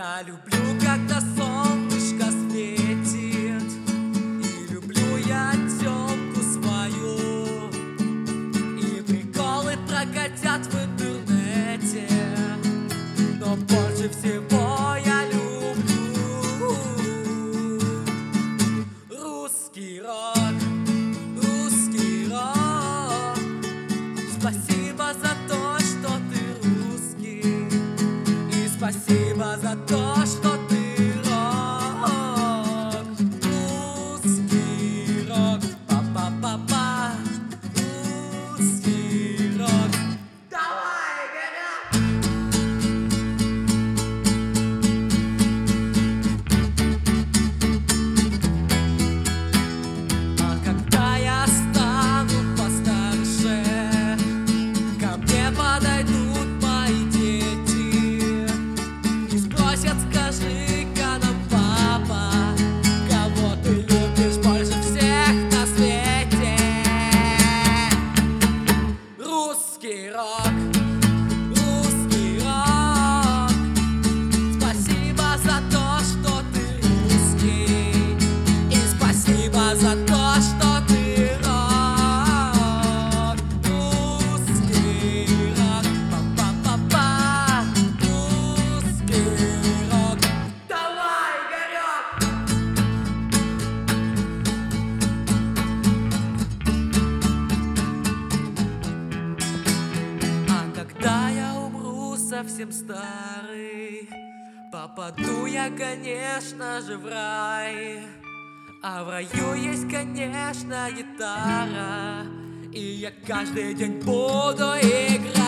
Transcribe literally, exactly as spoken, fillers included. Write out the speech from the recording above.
Я люблю, когда солнышко светит, и люблю я тёлку свою, и приколы прокатят в интернете, но больше всего я люблю русский рок, русский рок. Спасибо за то, что ты русский, и спасибо за то, что ты рок. Русский рок, па-па-па-па. Русский рок. Давай, Игоря! А когда я стану постарше, ко мне подойдут мои дети и спросят: скажи-ка нам, папа, кого ты любишь больше всех на свете? Русский рок, русский рок. Спасибо за то, что ты русский, и спасибо за то, что ты рок. Русский рок, па-па-па-па. Русский рок. Давай, Игорек! А когда я умру совсем старый, попаду я, конечно же, в рай. А в раю есть, конечно, гитара, и я каждый день буду играть.